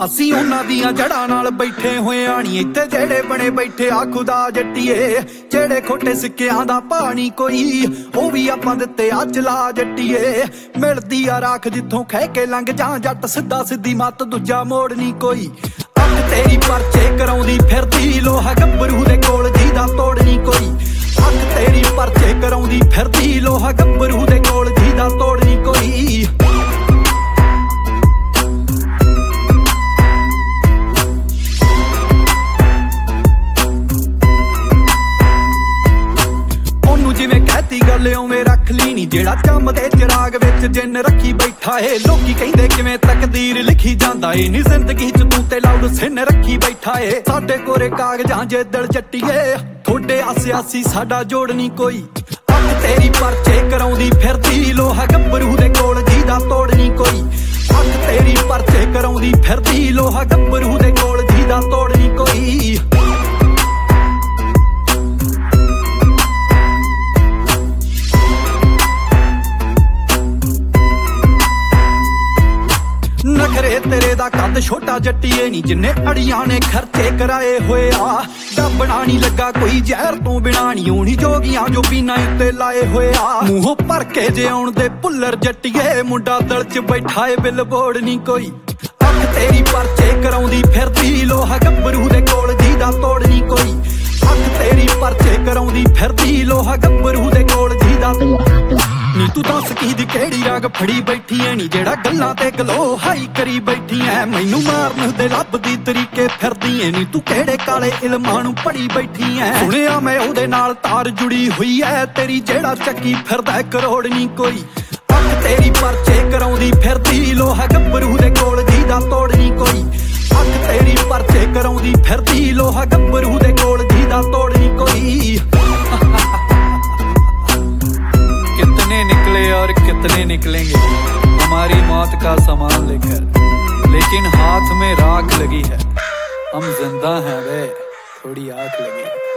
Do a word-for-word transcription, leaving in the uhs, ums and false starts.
ਅਸੀਂ ਉਹਨਾਂ ਦੀਆਂ ਜੜਾਂ ਨਾਲ ਬੈਠੇ ਹੋਏ ਆਣੀ ਇੱਥੇ ਜਿਹੜੇ ਬਣੇ ਬੈਠੇ ਆ ਖੁਦਾ ਜੱਟੀਏ। ਜਿਹੜੇ ਖੋਟੇ ਸਿੱਕਿਆਂ ਦਾ ਪਾਣੀ ਕੋਈ ਉਹ ਵੀ ਆਪਾਂ ਦਿੱਤੇ ਆ ਚਲਾ ਜੱਟੀਏ। ਮਿਲਦੀ ਆ ਰਾਖ ਜਿੱਥੋਂ ਖਹਿ ਕੇ ਲੰਘ ਜਾ ਜੱਟ ਸਿੱਧਾ ਸਿੱਧੀ ਮੱਤ ਦੂਜਾ ਮੋੜ ਨਹੀਂ ਕੋਈ। ਅੱਖ ਤੇਰੀ ਪਰਚੇ ਕਰਾਉਂਦੀ ਫਿਰਦੀ ਲੋਹਾ ਗੱਭਰੂ ਦੇ ਕੋਲ ਜਿਹਦਾ ਤੋੜ ਨਹੀਂ ਕੋਈ। ਅੱਖ ਤੇਰੀ ਪਰਚੇ ਕਰਾਉਂਦੀ ਫਿਰਦੀ ਲੋਹਾ ਗੱਭਰੂ ਦੇ ਕੋਲ ਜਿਹਦਾ ਤੋੜ ਨਹੀਂ ਕੋਈ। ਜਿਵੇਂ ਕਹਿਤੀ ਗੱਲ ਉਵੇਂ ਰੱਖ ਲਈ ਨੀ ਜਿਹੜਾ ਚੰਮ ਦੇ ਚਿਰਾਗ ਵਿੱਚ ਜਿੰਨ ਰੱਖੀ ਬੈਠਾ ਏ। ਲੋਕੀ ਕਹਿੰਦੇ ਕਿਵੇਂ ਤਕਦੀਰ ਲਿਖੀ ਜਾਂਦਾ ਏ ਨੀ ਜ਼ਿੰਦਗੀ ਚ ਤੂੰ ਤੇ ਲਾਉਡ ਸਿੰਨ ਰੱਖੀ ਬੈਠਾ ਏ। ਸਾਡੇ ਕੋਰੇ ਕਾਗਜ਼ਾਂ ਜੇ ਦਿਲ ਚੱਟੀਏ ਥੋੜੇ ਆਸਿਆਸੀ ਸਾਡਾ ਜੋੜ ਨਹੀਂ ਕੋਈ। ਅੱਖ ਤੇਰੀ ਪਰਚੇ ਕਰਾਉਂਦੀ ਫਿਰਦੀ ਲੋਹਾ ਗੱਭਰੂ ਦੇ ਕੋਲ ਜਿਹਦਾ ਤੋੜ ਨਹੀਂ ਕੋਈ। ਅੱਖ ਤੇਰੀ ਪਰਚੇ ਕਰਾਉਂਦੀ ਫਿਰਦੀ ਲੋਹਾ ਗੱਭਰੂ ਦੇ ਕੋਲ ਜਿਹਦਾ ਤੋੜ ਨਹੀਂ ਕੋਈ। ਨਖਰੇ ਤੇਰੇ ਦਾ ਕੱਦ ਛੋਟਾ ਜੱਟੀਏ ਨੀ ਜਿੰਨੇ ਅੜੀਆਂ ਨੇ ਖਰਚੇ ਕਰਾਏ ਹੋਏ ਆ। ਡੱਬਣਾ ਨੀ ਲੱਗਾ ਕੋਈ ਜ਼ਹਿਰ ਤੋਂ ਬਿਨਾ ਨੀ ਹੋਣੀ ਜੋਗੀਆਂ ਜੋ ਪੀਣਾ ਉੱਤੇ ਲਾਏ ਹੋਏ ਆ। ਮੂੰਹੋਂ ਭਰ ਕੇ ਜੇ ਆਉਣ ਦੇ ਭੁੱਲਰ ਜੱਟੀਏ ਮੁੰਡਾ ਦਿਲ ਚ ਬੈਠਾ ਏ ਬਿੱਲ ਬੋੜ ਨੀ ਕੋਈ। ਅੱਖ ਤੇਰੀ ਪਰਚੇ ਕਰਾਉਂਦੀ ਫਿਰਦੀ ਲੋਹਾ ਗੱਭਰੂ ਦੇ ਕੋਲ ਜਿਹਦਾ ਤੋੜ ਨੀ ਕੋਈ। ਅੱਖ ਤੇਰੀ ਪਰਚੇ ਕਰਾਉਂਦੀ ਫਿਰਦੀ ਲੋਹਾ ਗੱਭਰੂ ਦੇ ਕੋਲ ਜਿਹਦਾ ਨੀ ਤੂੰ ਦੱਸ ਕੀ ਦੀ ਕਿਹੜੀ ਰਾਗ ਫੜੀ ਬੈਠੀ ਐ ਨੀ ਜਿਹੜਾ ਗੱਲਾਂ ਤੇ ਗਲੋ ਹਾਈ ਕਰੀ ਬੈਠੀ ਐ। ਮੈਨੂੰ ਮਾਰਨ ਦੇ ਲੱਭਦੀ ਤਰੀਕੇ ਫਿਰਦੀ ਐ ਨੀ ਤੂੰ ਕਿਹੜੇ ਕਾਲੇ ਇਲਮਾਂ ਨੂੰ ਪੜੀ ਬੈਠੀ ਐ। ਸੁਣਿਆ ਮੈਂ ਉਹਦੇ ਨਾਲ ਤਾਰ ਜੁੜੀ ਹੋਈ ਐ ਤੇਰੀ ਜਿਹੜਾ ਚੱਕੀ ਫਿਰਦਾ ਕਰੋੜ ਨੀ ਕੋਈ। ਅੱਖ ਤੇਰੀ ਪਰਚੇ ਕਰਾਉਂਦੀ ਫਿਰਦੀ ਲੋਹਾ ਗੱਭਰੂ ਦੇ ਕੋਲ ਜਿਹਦਾ ਤੋੜ ਨੀ ਕੋਈ। ਅੱਖ ਤੇਰੀ ਪਰਚੇ ਕਰਾਉਂਦੀ ਫਿਰਦੀ ਲੋਹਾ ਗੱਭਰੂ ਦੇ ਕੋਲ ਜਿਹਦਾ ਤੋੜ ਨੀ ਕੋਈ। कितने निकले और कितने निकलेंगे हमारी मौत का सामान लेकर, लेकिन हाथ में राख लगी है हम जिंदा हैं वे थोड़ी आँख लगी है।